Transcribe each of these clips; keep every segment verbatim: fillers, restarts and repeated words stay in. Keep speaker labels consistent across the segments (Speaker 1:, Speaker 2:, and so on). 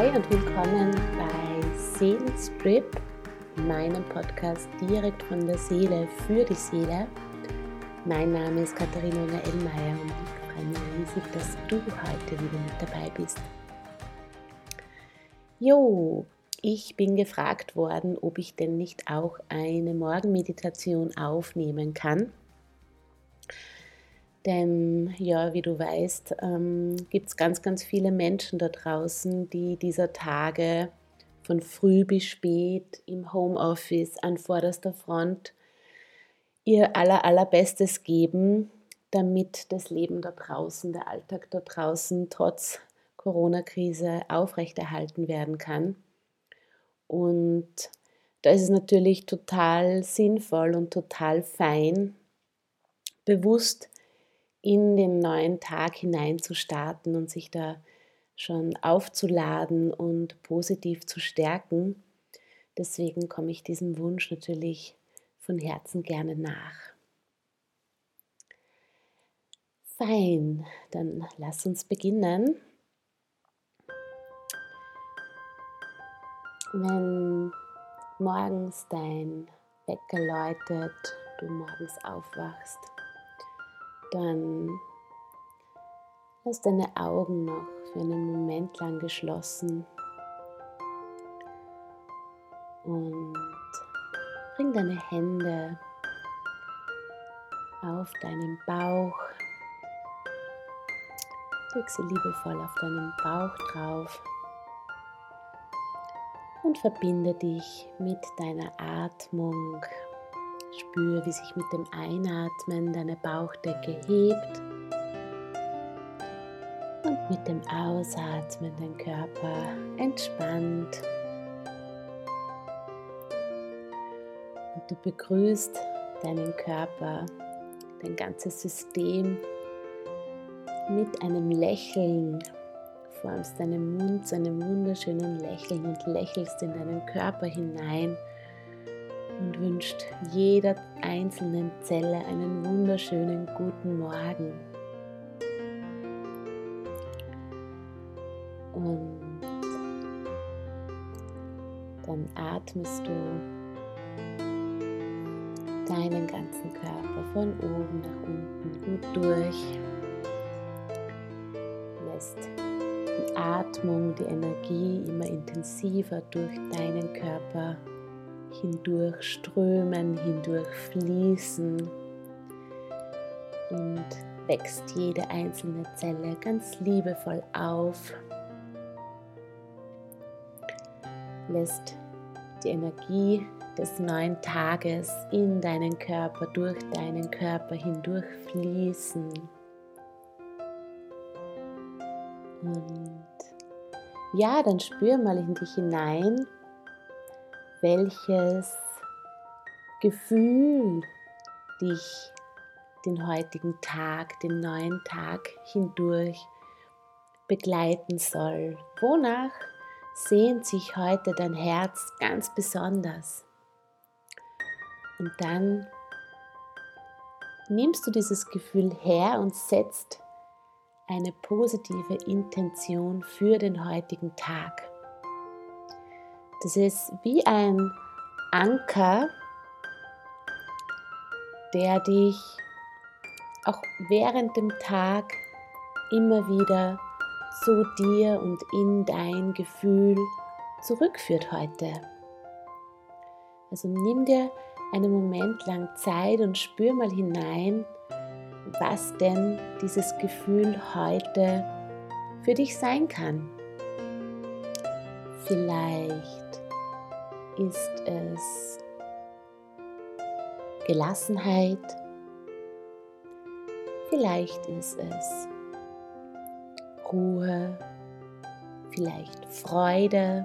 Speaker 1: Hi und willkommen bei Seelenstrip, meinem Podcast direkt von der Seele für die Seele. Mein Name ist Katharina Ellmeier und ich freue mich riesig, dass du heute wieder mit dabei bist. Jo, ich bin gefragt worden, ob ich denn nicht auch eine Morgenmeditation aufnehmen kann. Denn ja, wie du weißt, ähm, gibt es ganz, ganz viele Menschen da draußen, die dieser Tage von früh bis spät im Homeoffice an vorderster Front ihr aller, allerbestes geben, damit das Leben da draußen, der Alltag da draußen trotz Corona-Krise aufrechterhalten werden kann. Und da ist es natürlich total sinnvoll und total fein, bewusst in den neuen Tag hinein zu starten und sich da schon aufzuladen und positiv zu stärken. Deswegen komme ich diesem Wunsch natürlich von Herzen gerne nach. Fein, dann lass uns beginnen. Wenn morgens dein Wecker läutet, du morgens aufwachst, dann lass deine Augen noch für einen Moment lang geschlossen und bring deine Hände auf deinen Bauch, leg sie liebevoll auf deinen Bauch drauf und verbinde dich mit deiner Atmung. Spür, wie sich mit dem Einatmen deine Bauchdecke hebt und mit dem Ausatmen dein Körper entspannt. Und du begrüßt deinen Körper, dein ganzes System mit einem Lächeln. Formst deinen Mund zu einem wunderschönen Lächeln und lächelst in deinen Körper hinein und wünscht jeder einzelnen Zelle einen wunderschönen guten Morgen. Und dann atmest du deinen ganzen Körper von oben nach unten gut durch. Lässt die Atmung, die Energie immer intensiver durch deinen Körper hindurch strömen, hindurch fließen und wächst jede einzelne Zelle ganz liebevoll auf. Lässt die Energie des neuen Tages in deinen Körper, durch deinen Körper hindurch fließen. Und ja, dann spür mal in dich hinein, welches Gefühl dich den heutigen Tag, den neuen Tag hindurch begleiten soll. Wonach sehnt sich heute dein Herz ganz besonders? Und dann nimmst du dieses Gefühl her und setzt eine positive Intention für den heutigen Tag. Das ist wie ein Anker, der dich auch während dem Tag immer wieder zu dir und in dein Gefühl zurückführt heute. Also nimm dir einen Moment lang Zeit und spür mal hinein, was denn dieses Gefühl heute für dich sein kann. Vielleicht ist es Gelassenheit, vielleicht ist es Ruhe, vielleicht Freude,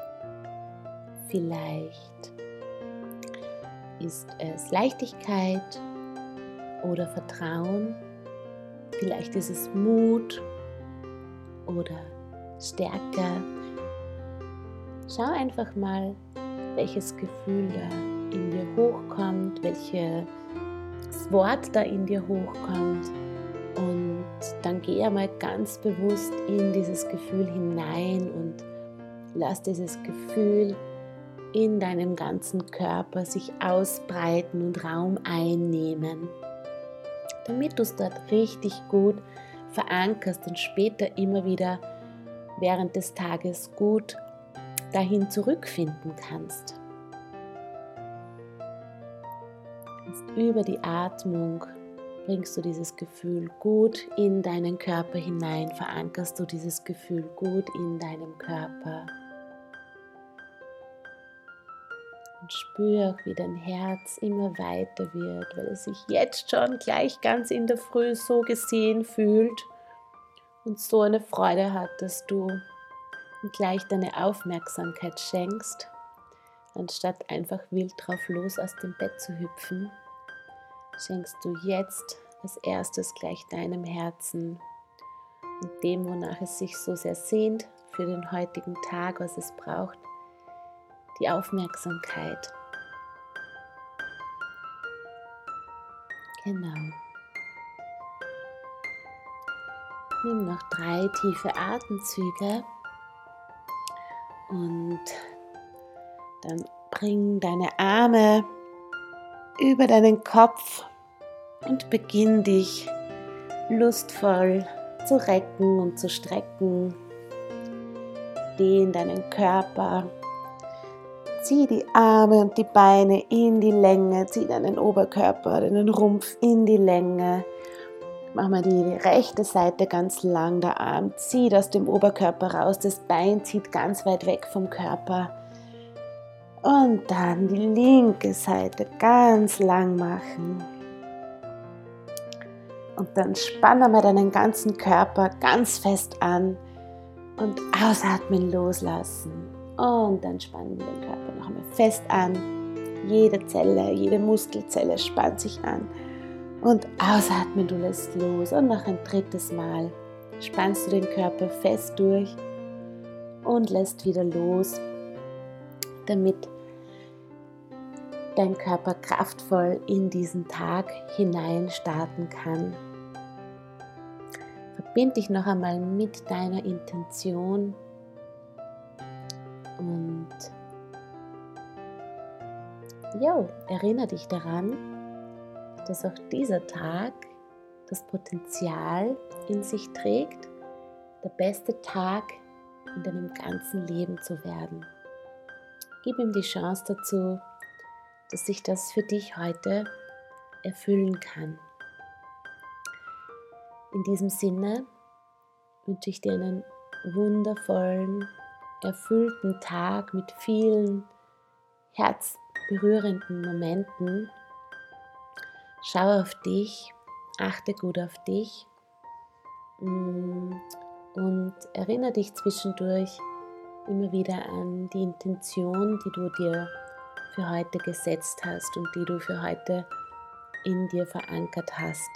Speaker 1: vielleicht ist es Leichtigkeit oder Vertrauen, vielleicht ist es Mut oder Stärke. Schau einfach mal, welches Gefühl da in dir hochkommt, welches Wort da in dir hochkommt und dann geh einmal ganz bewusst in dieses Gefühl hinein und Lass dieses Gefühl in deinem ganzen Körper sich ausbreiten und Raum einnehmen, damit du es dort richtig gut verankerst und später immer wieder während des Tages gut dahin zurückfinden kannst. Jetzt über die Atmung bringst du dieses Gefühl gut in deinen Körper hinein, verankerst du dieses Gefühl gut in deinem Körper. Und spür auch, wie dein Herz immer weiter wird, weil es sich jetzt schon gleich ganz in der Früh so gesehen fühlt und so eine Freude hat, dass du gleich deine Aufmerksamkeit schenkst, anstatt einfach wild drauf los aus dem Bett zu hüpfen. Schenkst du jetzt als erstes gleich deinem Herzen und dem, wonach es sich so sehr sehnt für den heutigen Tag, was es braucht, die Aufmerksamkeit. Genau. Nimm noch drei tiefe Atemzüge und dann bring deine Arme über deinen Kopf und beginn dich lustvoll zu recken und zu strecken. Dehn deinen Körper. Zieh die Arme und die Beine in die Länge, zieh deinen Oberkörper, deinen Rumpf in die Länge. Mach mal die rechte Seite ganz lang, der Arm zieht aus dem Oberkörper raus, das Bein zieht ganz weit weg vom Körper. Und dann die linke Seite ganz lang machen. Und dann spann einmal deinen ganzen Körper ganz fest an und ausatmen, loslassen. Und dann spannen wir den Körper noch einmal fest an. Jede Zelle, jede Muskelzelle spannt sich an. Und ausatmen, du lässt los. Und noch ein drittes Mal spannst du den Körper fest durch und lässt wieder los, damit dein Körper kraftvoll in diesen Tag hinein starten kann. Verbind dich noch einmal mit deiner Intention und jo, erinnere dich daran, dass auch dieser Tag das Potenzial in sich trägt, der beste Tag in deinem ganzen Leben zu werden. Gib ihm die Chance dazu, dass sich das für dich heute erfüllen kann. In diesem Sinne wünsche ich dir einen wundervollen, erfüllten Tag mit vielen herzberührenden Momenten. Schau auf dich, achte gut auf dich und erinnere dich zwischendurch immer wieder an die Intention, die du dir für heute gesetzt hast und die du für heute in dir verankert hast.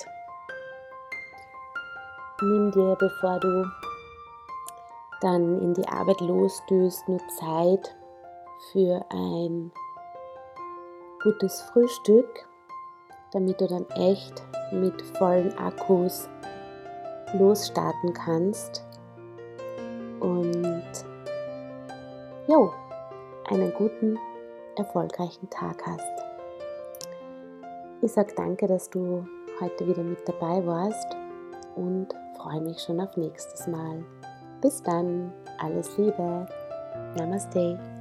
Speaker 1: Nimm dir, bevor du dann in die Arbeit losdüst, nur Zeit für ein gutes Frühstück, damit du dann echt mit vollen Akkus losstarten kannst und jo, einen guten, erfolgreichen Tag hast. Ich sage danke, dass du heute wieder mit dabei warst und freue mich schon auf nächstes Mal. Bis dann, alles Liebe, Namaste.